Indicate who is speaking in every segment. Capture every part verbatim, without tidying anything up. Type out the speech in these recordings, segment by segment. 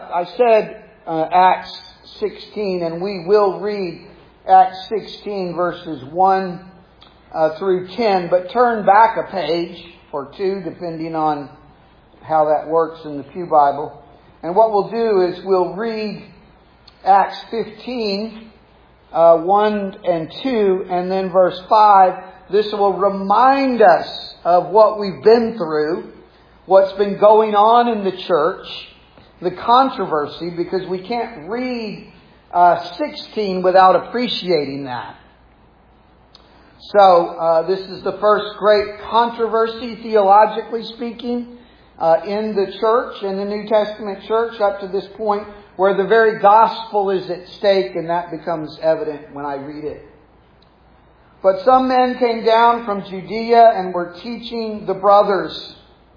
Speaker 1: I said uh, Acts sixteen, and we will read Acts sixteen verses one uh, through ten, but turn back a page or two, depending on how that works in the Pew Bible. And what we'll do is we'll read Acts fifteen, uh, one and two, and then verse five. This will remind us of what we've been through, what's been going on in the church, the controversy, because we can't read uh, sixteen without appreciating that. So, uh, this is the first great controversy, theologically speaking, uh, in the church, in the New Testament church, up to this point, where the very gospel is at stake, and that becomes evident when I read it. But some men came down from Judea and were teaching the brothers,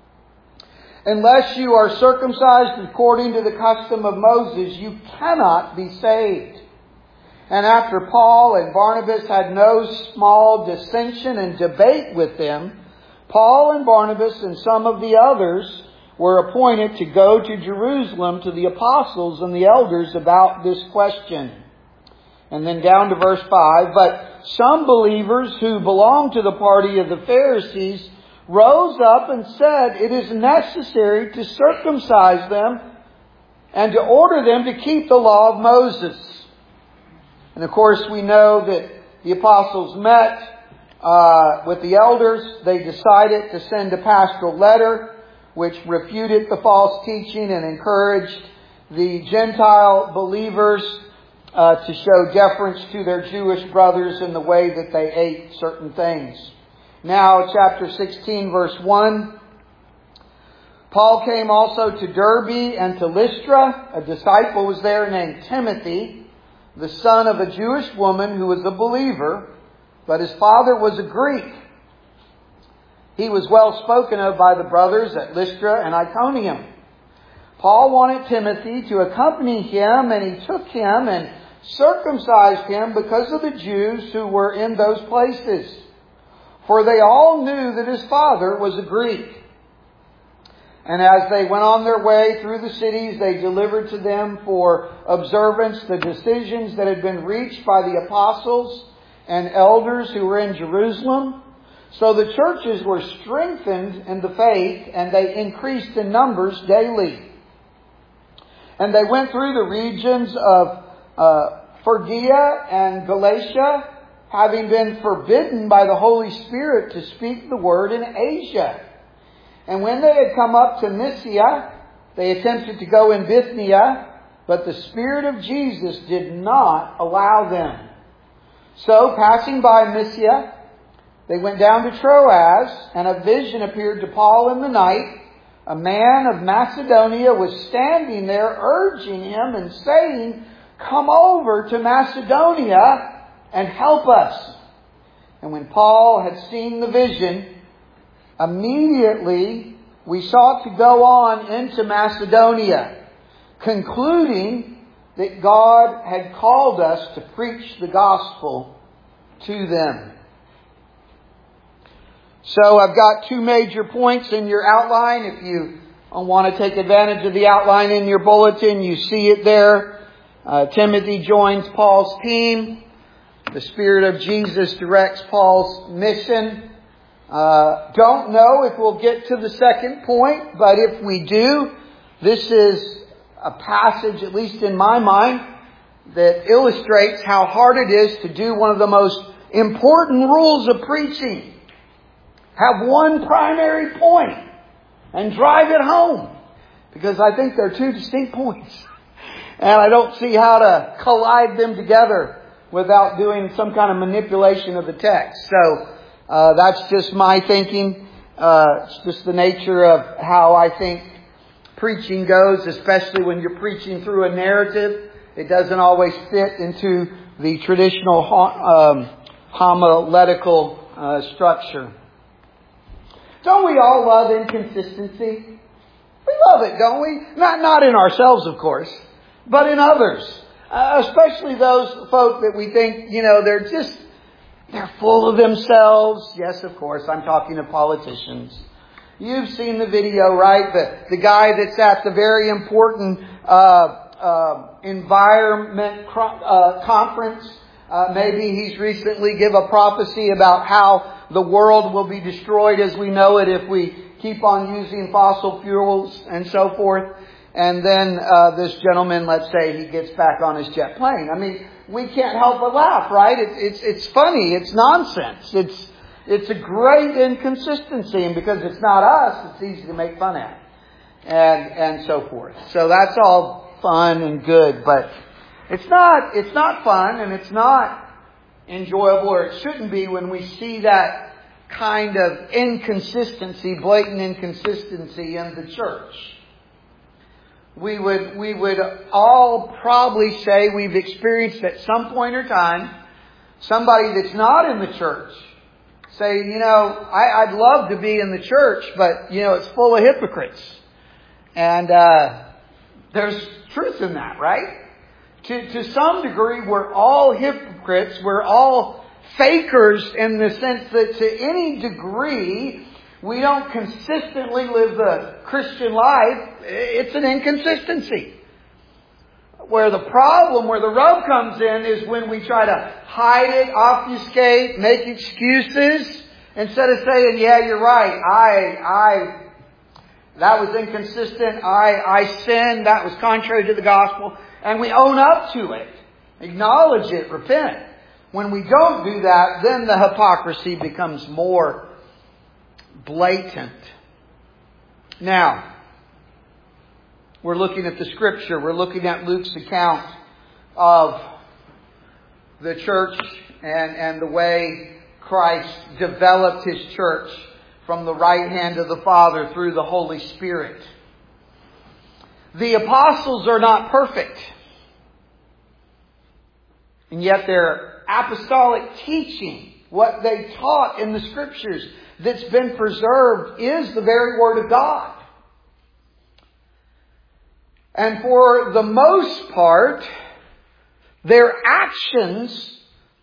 Speaker 1: unless you are circumcised according to the custom of Moses, you cannot be saved. And after Paul and Barnabas had no small dissension and debate with them, Paul and Barnabas and some of the others were appointed to go to Jerusalem to the apostles and the elders about this question. And then down to verse five, but some believers who belonged to the party of the Pharisees rose up and said, it is necessary to circumcise them and to order them to keep the law of Moses. And of course we know that the apostles met uh, with the elders. They decided to send a pastoral letter which refuted the false teaching and encouraged the Gentile believers uh, to show deference to their Jewish brothers in the way that they ate certain things. Now, chapter sixteen, verse one. Paul came also to Derbe and to Lystra. A disciple was there named Timothy, the son of a Jewish woman who was a believer, but his father was a Greek. He was well spoken of by the brothers at Lystra and Iconium. Paul wanted Timothy to accompany him, and he took him and circumcised him because of the Jews who were in those places. For they all knew that his father was a Greek. And as they went on their way through the cities, they delivered to them for observance the decisions that had been reached by the apostles and elders who were in Jerusalem. So the churches were strengthened in the faith, and they increased in numbers daily. And they went through the regions of uh, Phrygia and Galatia, having been forbidden by the Holy Spirit to speak the word in Asia. And when they had come up to Mysia, they attempted to go in Bithynia, but the Spirit of Jesus did not allow them. So, passing by Mysia, they went down to Troas, and a vision appeared to Paul in the night. A man of Macedonia was standing there, urging him and saying, "Come over to Macedonia and help us." And when Paul had seen the vision, immediately we sought to go on into Macedonia, concluding that God had called us to preach the gospel to them. So I've got two major points in your outline. If you want to take advantage of the outline in your bulletin, you see it there. Uh, Timothy joins Paul's team. The Spirit of Jesus directs Paul's mission. Uh, don't know if we'll get to the second point, but if we do, this is a passage, at least in my mind, that illustrates how hard it is to do one of the most important rules of preaching. Have one primary point and drive it home, because I think they're two distinct points. And I don't see how to collide them together without doing some kind of manipulation of the text. So uh, that's just my thinking. Uh, it's just the nature of how I think preaching goes, especially when you're preaching through a narrative. It doesn't always fit into the traditional um, homiletical uh, structure. Don't we all love inconsistency? We love it, don't we? Not not in ourselves, of course, but in others. Uh, especially those folk that we think, you know, they're just, they're full of themselves. Yes, of course, I'm talking to politicians. You've seen the video, right? The, the guy that's at the very important uh, uh, environment uh, conference. Uh, maybe he's recently give a prophecy about how the world will be destroyed as we know it if we keep on using fossil fuels and so forth. And then uh, this gentleman, let's say, he gets back on his jet plane. I mean, we can't help but laugh, right? It, it's it's funny. It's nonsense. It's it's a great inconsistency, and because it's not us, it's easy to make fun at, and and so forth. So that's all fun and good, but it's not it's not fun, and it's not enjoyable, or it shouldn't be, when we see that kind of inconsistency, blatant inconsistency in the church. We would we would all probably say we've experienced at some point or time somebody that's not in the church say, you know, I, I'd love to be in the church, but, you know, it's full of hypocrites. And uh, there's truth in that, right? To, to some degree, we're all hypocrites. We're all fakers in the sense that to any degree we don't consistently live the Christian life. It's an inconsistency. Where the problem, where the rub comes in, is when we try to hide it, obfuscate, make excuses, instead of saying, yeah, you're right, I, I, that was inconsistent, I, I sinned, that was contrary to the gospel, and we own up to it, acknowledge it, repent. When we don't do that, then the hypocrisy becomes more blatant. Now, we're looking at the Scripture. We're looking at Luke's account of the church and, and the way Christ developed His church from the right hand of the Father through the Holy Spirit. The apostles are not perfect. And yet their apostolic teaching, what they taught in the Scriptures that's been preserved, is the very Word of God. And for the most part, their actions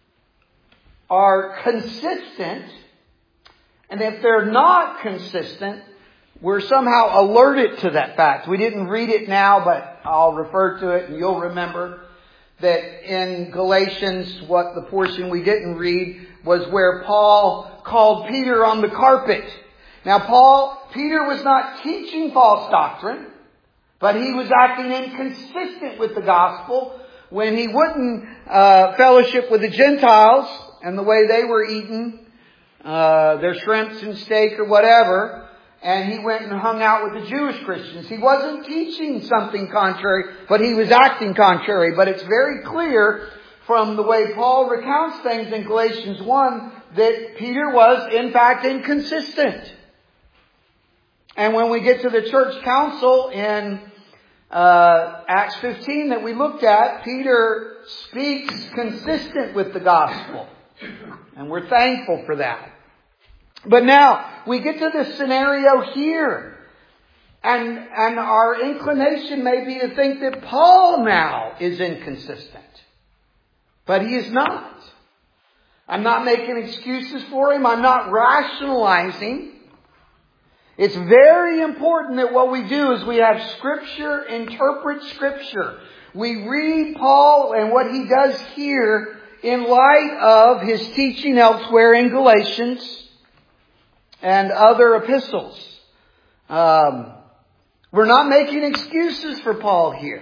Speaker 1: are consistent. And if they're not consistent, we're somehow alerted to that fact. We didn't read it now, but I'll refer to it and you'll remember that in Galatians, what the portion we didn't read was where Paul called Peter on the carpet. Now Paul, Peter was not teaching false doctrine, but he was acting inconsistent with the gospel when he wouldn't uh, fellowship with the Gentiles and the way they were eating uh, their shrimps and steak or whatever, and he went and hung out with the Jewish Christians. He wasn't teaching something contrary, but he was acting contrary. But it's very clear from the way Paul recounts things in Galatians one that Peter was in fact inconsistent. And when we get to the church council in uh, Acts fifteen that we looked at, Peter speaks consistent with the gospel. And we're thankful for that. But now, we get to this scenario here. And, and our inclination may be to think that Paul now is inconsistent. But he is not. I'm not making excuses for him. I'm not rationalizing. It's very important that what we do is we have Scripture interpret Scripture. We read Paul and what he does here in light of his teaching elsewhere in Galatians and other epistles. Um, we're not making excuses for Paul here.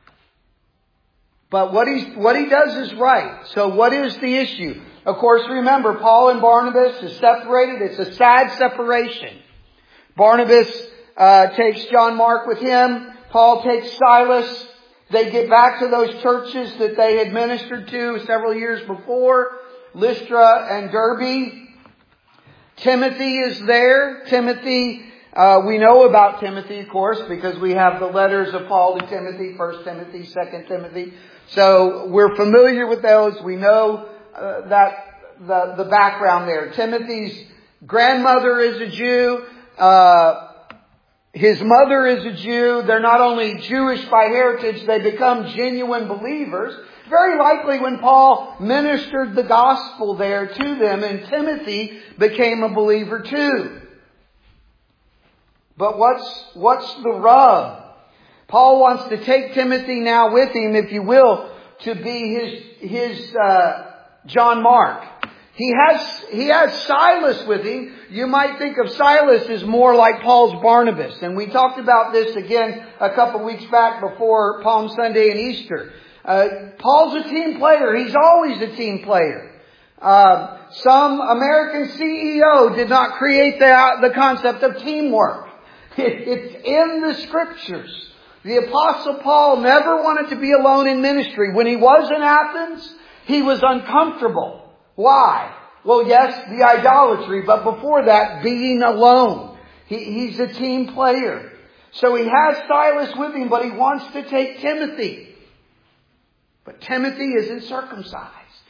Speaker 1: But what, he's, what he does is right. So what is the issue? Of course, remember, Paul and Barnabas is separated. It's a sad separation. Barnabas uh, takes John Mark with him. Paul takes Silas. They get back to those churches that they had ministered to several years before, Lystra and Derbe. Timothy is there. Timothy, uh, we know about Timothy, of course, because we have the letters of Paul to Timothy, First Timothy, Second Timothy. So we're familiar with those. We know uh, that the, the background there. Timothy's grandmother is a Jew. Uh, his mother is a Jew. They're not only Jewish by heritage, they become genuine believers. Very likely when Paul ministered the gospel there to them, and Timothy became a believer too. But what's, what's the rub? Paul wants to take Timothy now with him, if you will, to be his, his, uh, John Mark. He has, he has Silas with him. You might think of Silas as more like Paul's Barnabas. And we talked about this again a couple weeks back before Palm Sunday and Easter. Uh, Paul's a team player. He's always a team player. Uh, some American C E O did not create the, the concept of teamwork. It, it's in the Scriptures. The Apostle Paul never wanted to be alone in ministry. When he was in Athens, he was uncomfortable. Why? Well, yes, the idolatry, but before that, being alone. He, he's a team player. So he has Silas with him, but he wants to take Timothy. But Timothy isn't circumcised.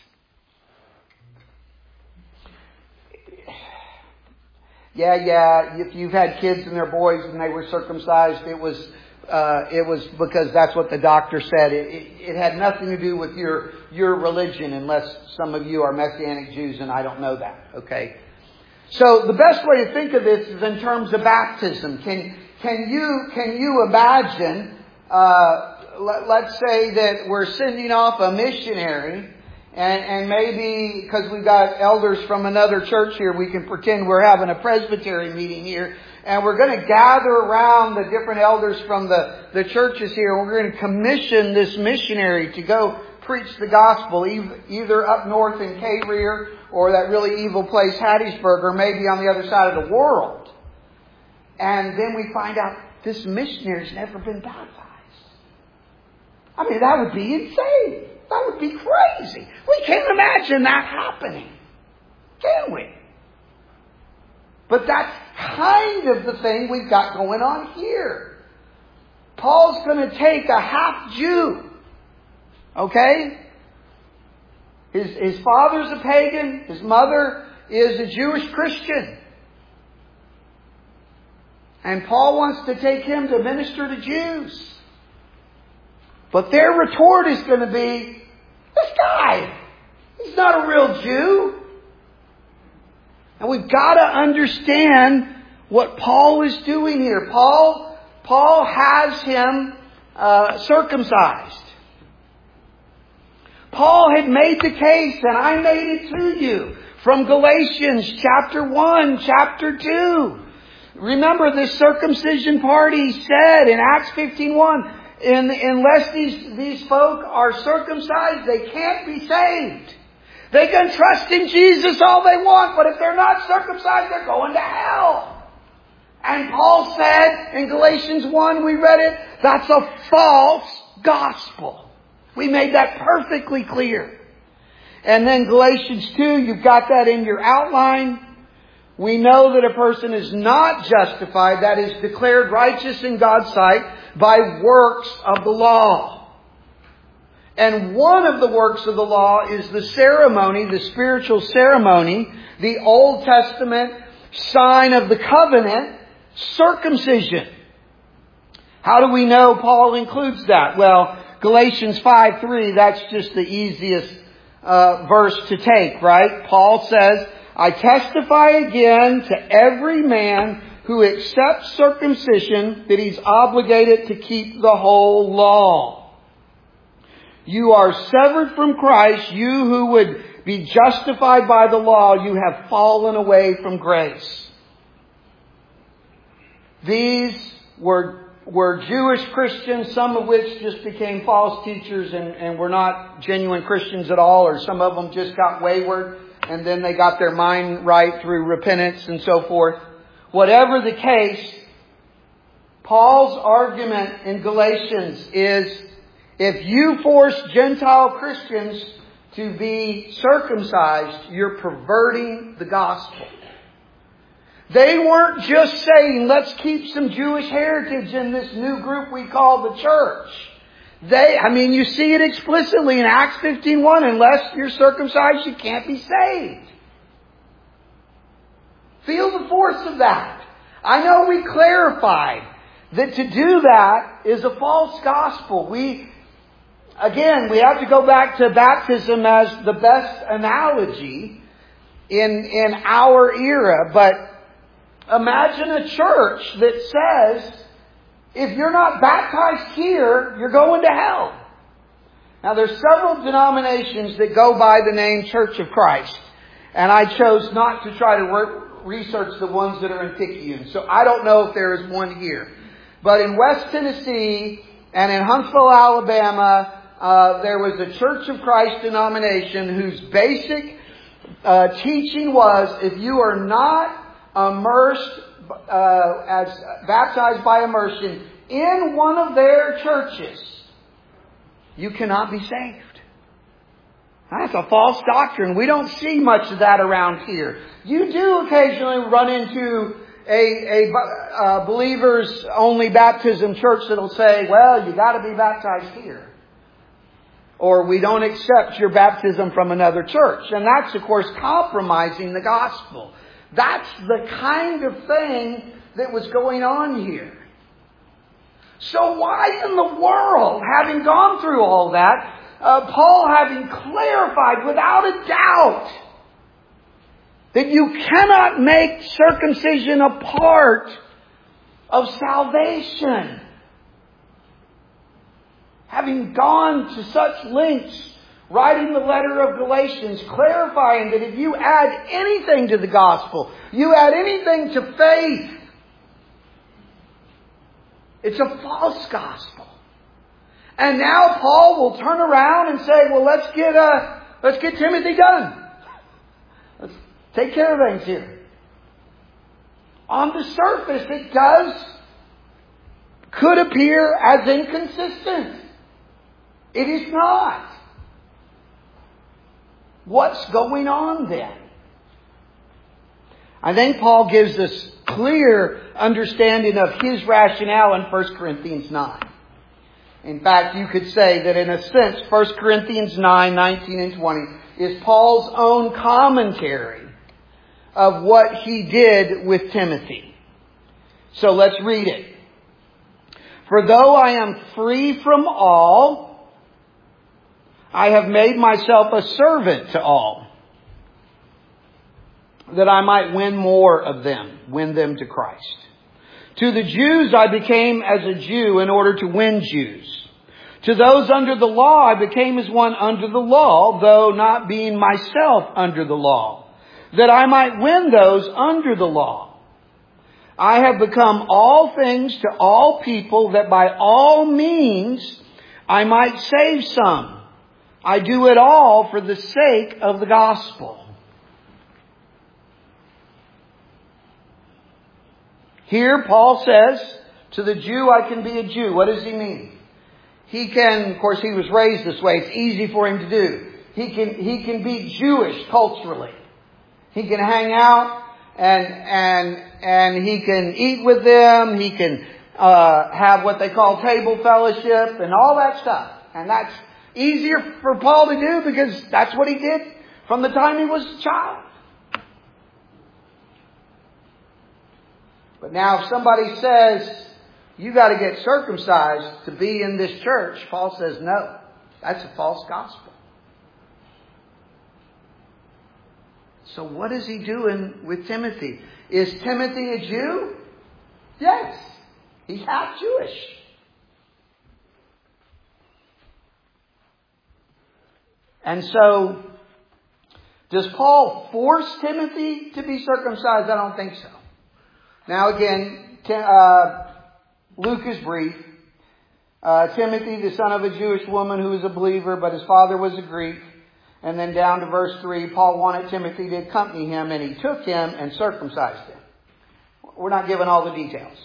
Speaker 1: Yeah, yeah, if you've had kids and they're boys and they were circumcised, it was uh, it was because that's what the doctor said. It, it, it had nothing to do with your your religion, unless some of you are Messianic Jews and I don't know that. Okay, so the best way to think of this is in terms of baptism. Can can you can you imagine? Uh, let, let's say that we're sending off a missionary. And, and maybe because we've got elders from another church here, we can pretend we're having a presbytery meeting here. And we're going to gather around the different elders from the, the churches here. We're going to commission this missionary to go preach the gospel, either up north in K-Rear or that really evil place, Hattiesburg, or maybe on the other side of the world. And then we find out this missionary's never been baptized. I mean, that would be insane. That would be crazy. We can't imagine that happening. Can we? But that's kind of the thing we've got going on here. Paul's going to take a half Jew. Okay? His, his father's a pagan. His mother is a Jewish Christian. And Paul wants to take him to minister to Jews. But their retort is going to be, this guy, he's not a real Jew. And we've got to understand what Paul is doing here. Paul, Paul has him uh, circumcised. Paul had made the case, and I made it to you, from Galatians chapter one, chapter two. Remember, this circumcision party said in Acts fifteen one, In, unless these, these folk are circumcised, they can't be saved. They can trust in Jesus all they want, but if they're not circumcised, they're going to hell. And Paul said in Galatians one, we read it, that's a false gospel. We made that perfectly clear. And then Galatians two, you've got that in your outline. We know that a person is not justified, that is declared righteous in God's sight, by works of the law. And one of the works of the law is the ceremony, the spiritual ceremony, the Old Testament sign of the covenant, circumcision. How do we know Paul includes that? Well, Galatians five three, that's just the easiest uh, verse to take, right? Paul says, I testify again to every man who accepts circumcision that he's obligated to keep the whole law. You are severed from Christ, you who would be justified by the law, you have fallen away from grace. These were, were Jewish Christians, some of which just became false teachers and, and were not genuine Christians at all, or some of them just got wayward and then they got their mind right through repentance and so forth. Whatever the case, Paul's argument in Galatians is, if you force Gentile Christians to be circumcised, you're perverting the gospel. They weren't just saying, let's keep some Jewish heritage in this new group we call the church. They, I mean, you see it explicitly in Acts fifteen one, unless you're circumcised, you can't be saved. Feel the force of that. I know we clarified that to do that is a false gospel. We, again, we have to go back to baptism as the best analogy in, in our era. But Imagine a church that says, if you're not baptized here, you're going to hell. Now, there's several denominations that go by the name Church of Christ. And I chose not to try to re- research the ones that are in Picayune. So I don't know if there is one here. But in West Tennessee and in Huntsville, Alabama, uh, there was a Church of Christ denomination whose basic uh, teaching was, if you are not immersed, uh, as baptized by immersion in one of their churches, you cannot be saved. That's a false doctrine. We don't see much of that around here. You do occasionally run into a, a uh, believers only baptism church that'll say, well, you got to be baptized here. Or we don't accept your baptism from another church. And that's, of course, compromising the gospel. That's the kind of thing that was going on here. So why in the world, having gone through all that, uh, Paul having clarified without a doubt that you cannot make circumcision a part of salvation, having gone to such lengths, writing the letter of Galatians, clarifying that if you add anything to the gospel, you add anything to faith, it's a false gospel. And now Paul will turn around and say, well, let's get uh, let's get Timothy done. Let's take care of things here. On the surface, it does, could appear as inconsistent. It is not. What's going on then? I think Paul gives us clear understanding of his rationale in First Corinthians nine. In fact, you could say that in a sense, First Corinthians nine, nineteen and twenty is Paul's own commentary of what he did with Timothy. So let's read it. For though I am free from all, I have made myself a servant to all, that I might win more of them, win them to Christ. To the Jews I became as a Jew in order to win Jews. To those under the law I became as one under the law, though not being myself under the law, that I might win those under the law. I have become all things to all people, that by all means I might save some. I do it all for the sake of the gospel. Here Paul says, to the Jew I can be a Jew. What does he mean? He can, of course he was raised this way. It's easy for him to do. He can, he can be Jewish culturally. He can hang out and, and, and he can eat with them. He can, uh, have what they call table fellowship and all that stuff. And that's easier for Paul to do because that's what he did from the time he was a child. But now if somebody says, you got to get circumcised to be in this church, Paul says, no, that's a false gospel. So what is he doing with Timothy? Is Timothy a Jew? Yes. He's half Jewish. And so, does Paul force Timothy to be circumcised? I don't think so. Now again, uh, Luke is brief. Uh, Timothy, the son of a Jewish woman who was a believer, but his father was a Greek. And then down to verse three, Paul wanted Timothy to accompany him, and he took him and circumcised him. We're not given all the details.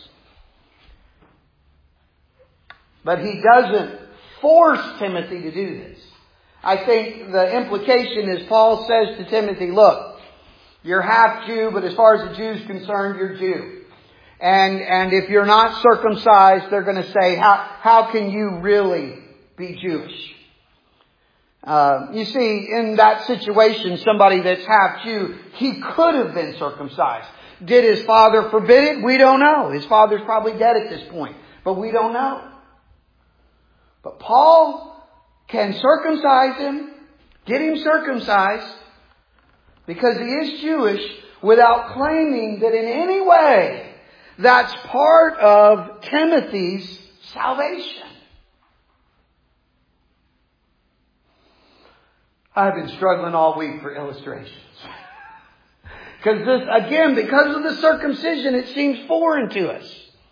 Speaker 1: But he doesn't force Timothy to do this. I think the implication is Paul says to Timothy, look, you're half Jew, but as far as the Jew's concerned, you're Jew. And, and if you're not circumcised, they're going to say, how, how can you really be Jewish? Uh, you see, in that situation, somebody that's half Jew, he could have been circumcised. Did his father forbid it? We don't know. His father's probably dead at this point, but we don't know. But Paul can circumcise him, get him circumcised, because he is Jewish, without claiming that in any way that's part of Timothy's salvation. I've been struggling all week for illustrations. Because this, again, because of the circumcision, it seems foreign to us.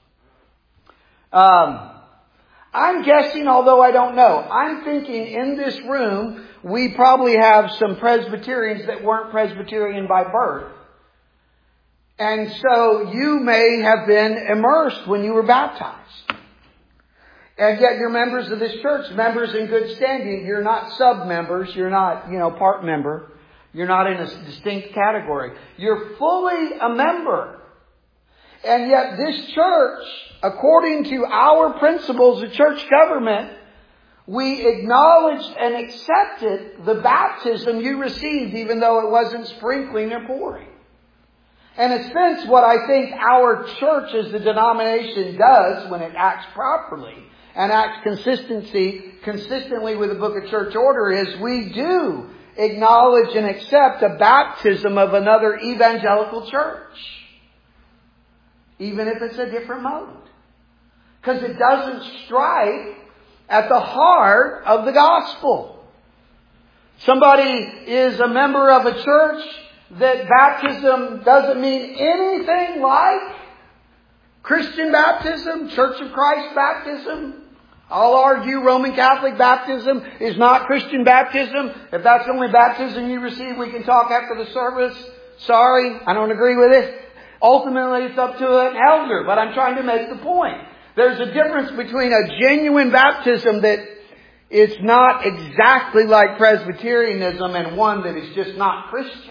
Speaker 1: Um, I'm guessing, although I don't know, I'm thinking in this room, we probably have some Presbyterians that weren't Presbyterian by birth. And so you may have been immersed when you were baptized. And yet you're members of this church, members in good standing. You're not sub-members. You're not, you know, part member. You're not in a distinct category. You're fully a member. And yet this church, according to our principles of church government, we acknowledged and accepted the baptism you received, even though it wasn't sprinkling or pouring. And in a sense, what I think our church as the denomination does when it acts properly and acts consistency, consistently with the Book of Church Order is we do acknowledge and accept a baptism of another evangelical church. Even if it's a different mode. Because it doesn't strike at the heart of the gospel. Somebody is a member of a church that baptism doesn't mean anything like Christian baptism, Church of Christ baptism. I'll argue Roman Catholic baptism is not Christian baptism. If that's the only baptism you receive, we can talk after the service. Sorry, I don't agree with it. Ultimately, it's up to an elder, but I'm trying to make the point. There's a difference between a genuine baptism that is not exactly like Presbyterianism and one that is just not Christian.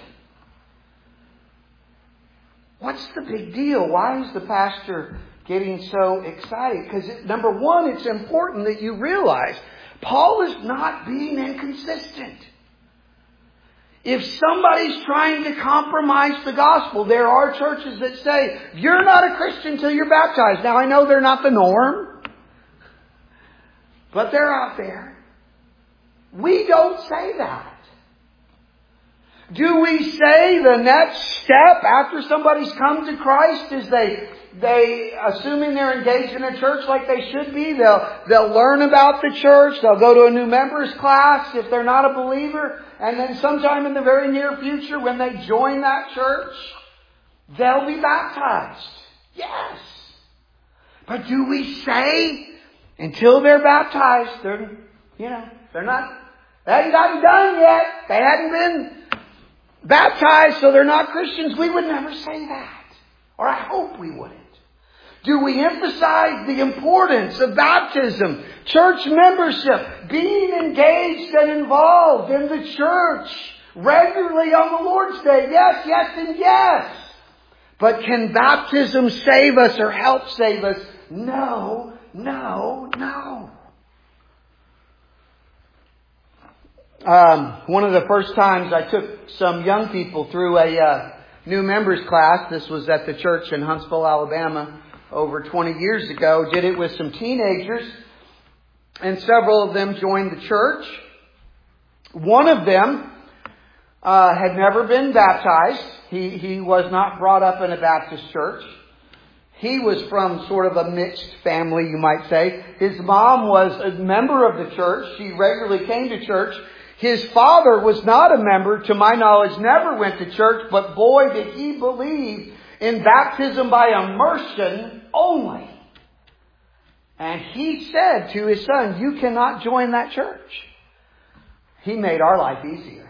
Speaker 1: What's the big deal? Why is the pastor getting so excited? Because number one, it's important that you realize Paul is not being inconsistent. If somebody's trying to compromise the gospel, there are churches that say, you're not a Christian till you're baptized. Now, I know they're not the norm, but they're out there. We don't say that. Do we say the next step after somebody's come to Christ is they, they, assuming they're engaged in a church like they should be, they'll, they'll learn about the church, they'll go to a new members class if they're not a believer, and then sometime in the very near future when they join that church, they'll be baptized. Yes. But do we say until they're baptized, they're, you know, they're not, they hadn't gotten done yet, they hadn't been baptized, so they're not Christians? We would never say that. Or I hope we wouldn't. Do we emphasize the importance of baptism, church membership, being engaged and involved in the church regularly on the Lord's Day? Yes, yes, and yes. But can baptism save us or help save us? No, no, no. Um, one of the first times I took some young people through a uh, new members class, this was at the church in Huntsville, Alabama, over twenty years ago, did it with some teenagers, and several of them joined the church. One of them uh, had never been baptized. He, he was not brought up in a Baptist church. He was from sort of a mixed family, you might say. His mom was a member of the church. She regularly came to church. His father was not a member, to my knowledge, never went to church, but boy, did he believe in baptism by immersion only. And he said to his son, you cannot join that church. He made our life easier.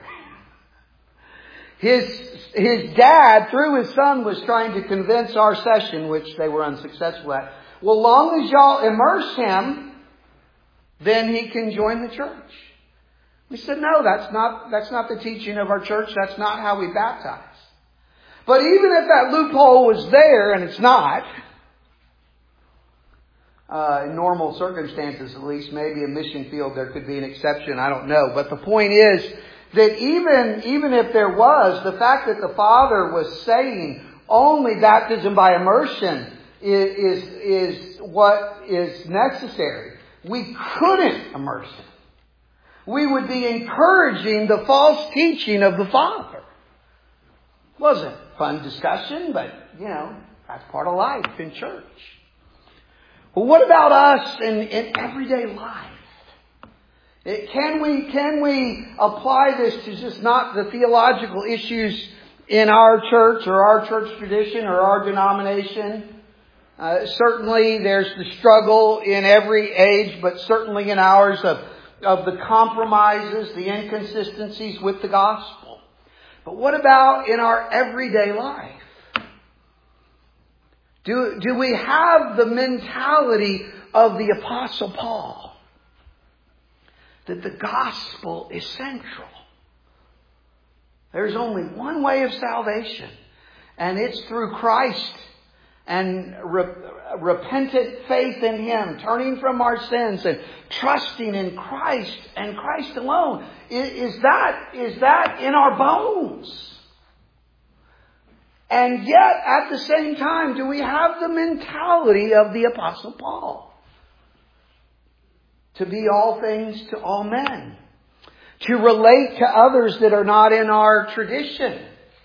Speaker 1: His, his dad, through his son, was trying to convince our session, which they were unsuccessful at, well, long as y'all immerse him, then he can join the church. We said, no, that's not, that's not the teaching of our church. That's not how we baptize. But even if that loophole was there, and it's not, uh, in normal circumstances at least, maybe a mission field there could be an exception, I don't know. But the point is that even, even if there was, the fact that the Father was saying only baptism by immersion is, is, is what is necessary. We couldn't immerse him. We would be encouraging the false teaching of the Father. Was it? fun discussion, but, you know, that's part of life in church. Well, what about us in, in everyday life? It, can we can we apply this to just not the theological issues in our church or our church tradition or our denomination? Uh, certainly there's the struggle in every age, but certainly in ours of, of the compromises, the inconsistencies with the gospel. But what about in our everyday life? Do, do we have the mentality of the Apostle Paul? That the gospel is central. There's only one way of salvation, and it's through Christ and re- repentant faith in Him, turning from our sins and trusting in Christ and Christ alone. Is, is that, is that in our bones? And yet, at the same time, do we have the mentality of the Apostle Paul? To be all things to all men. To relate to others that are not in our tradition.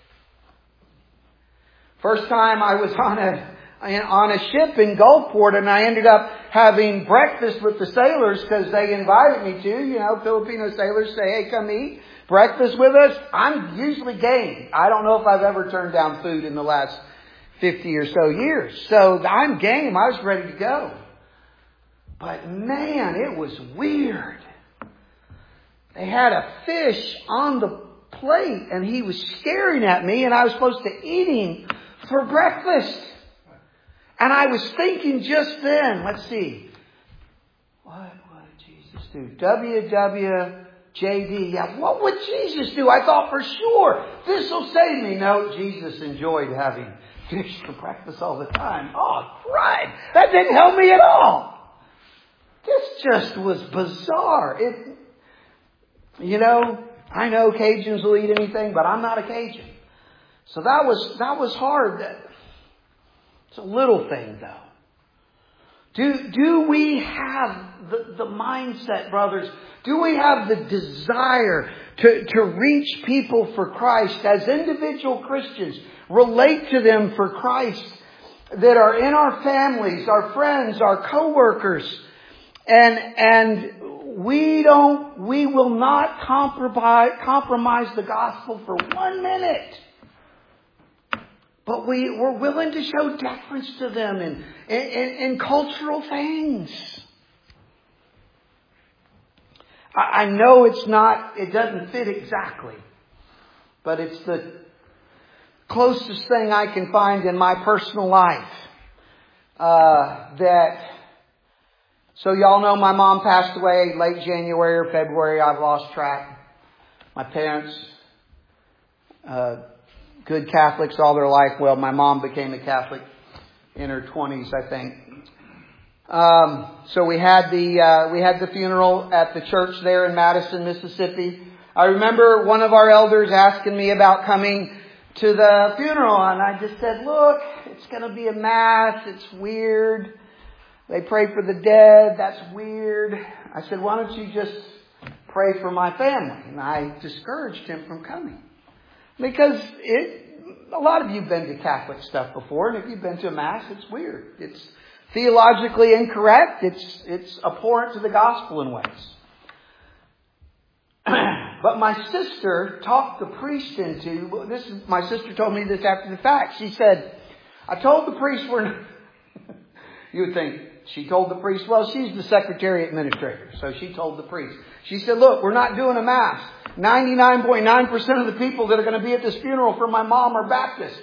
Speaker 1: First time I was on a on a ship in Gulfport, and I ended up having breakfast with the sailors because they invited me to. You know, Filipino sailors say, hey, come eat breakfast with us. I'm usually game. I don't know if I've ever turned down food in the last fifty or so years. So I'm game. I was ready to go. But man, it was weird. They had a fish on the plate and he was staring at me and I was supposed to eat him for breakfast. And I was thinking just then, let's see. What would Jesus do? W W J D. Yeah, what would Jesus do? I thought for sure this will save me. No, Jesus enjoyed having fish for breakfast all the time. Oh, crud. That didn't help me at all. This just was bizarre. It, you know, I know Cajuns will eat anything, but I'm not a Cajun. So that was that was hard. It's a little thing, though. Do do we have the, the mindset, brothers? Do we have the desire to, to reach people for Christ as individual Christians? Relate to them for Christ that are in our families, our friends, our co-workers. And, and we don't, we will not compromise, compromise the gospel for one minute. But we, we're willing to show deference to them in, in, in cultural things. I, I know it's not, it doesn't fit exactly. But it's the closest thing I can find in my personal life. Uh, that... So y'all know my mom passed away late January or February. I've lost track. My parents, uh, good Catholics all their life. Well, my mom became a Catholic in her twenties, I think. Um, so we had the uh, we had the funeral at the church there in Madison, Mississippi. I remember one of our elders asking me about coming to the funeral, and I just said, "Look, it's going to be a mass. It's weird. They pray for the dead. That's weird." I said, "Why don't you just pray for my family?" And I discouraged him from coming. Because it, a lot of you have been to Catholic stuff before, and if you've been to a Mass, it's weird. It's theologically incorrect. It's, it's abhorrent to the gospel in ways. But my sister talked the priest into, this is, my sister told me this after the fact. She said, I told the priest we're, you would think, she told the priest, well, she's the secretary administrator. So she told the priest. She said, look, we're not doing a mass. ninety-nine point nine percent of the people that are going to be at this funeral for my mom are Baptist.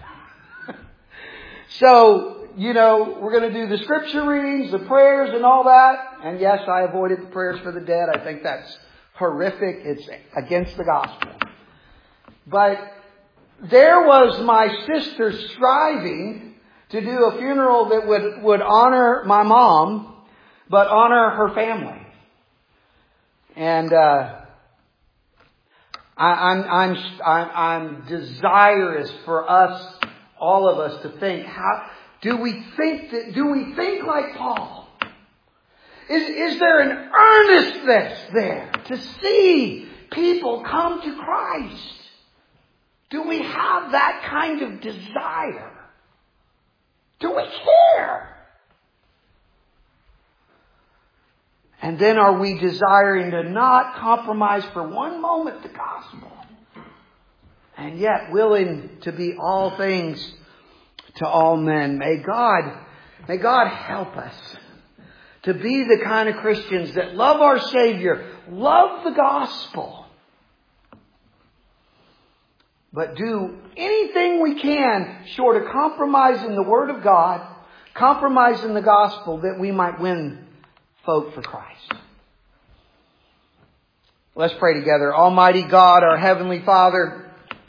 Speaker 1: So, you know, we're going to do the scripture readings, the prayers and all that. And yes, I avoided the prayers for the dead. I think that's horrific. It's against the gospel. But there was my sister striving to do a funeral that would, would honor my mom, but honor her family. And uh, I, I'm, I'm, I'm, I'm desirous for us, all of us, to think: how do we think that? Do we think like Paul? Is, is there an earnestness there to see people come to Christ? Do we have that kind of desire? Do we care? And then are we desiring to not compromise for one moment the gospel? And yet willing to be all things to all men. May God, may God help us to be the kind of Christians that love our Savior, love the gospel, but do anything we can short of compromising the Word of God, compromising the gospel, that we might win folk for Christ. Let's pray together. Almighty God, our Heavenly Father,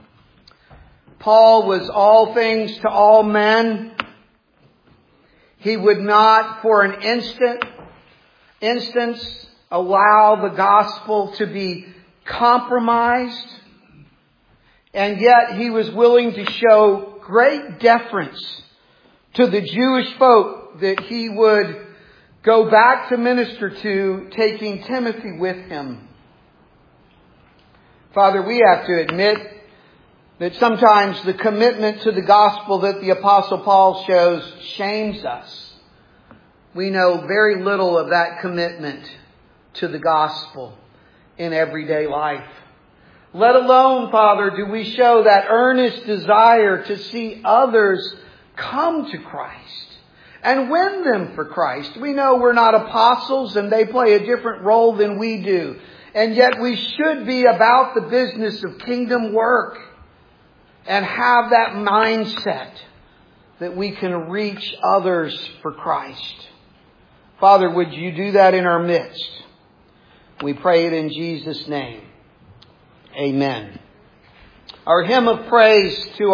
Speaker 1: Paul was all things to all men. He would not for an instant, instance allow the gospel to be compromised. And yet he was willing to show great deference to the Jewish folk that he would go back to minister to, taking Timothy with him. Father, we have to admit that sometimes the commitment to the gospel that the Apostle Paul shows shames us. We know very little of that commitment to the gospel in everyday life. Let alone, Father, do we show that earnest desire to see others come to Christ and win them for Christ. We know we're not apostles and they play a different role than we do. And yet we should be about the business of kingdom work and have that mindset that we can reach others for Christ. Father, would you do that in our midst? We pray it in Jesus' name. Amen. Our hymn of praise to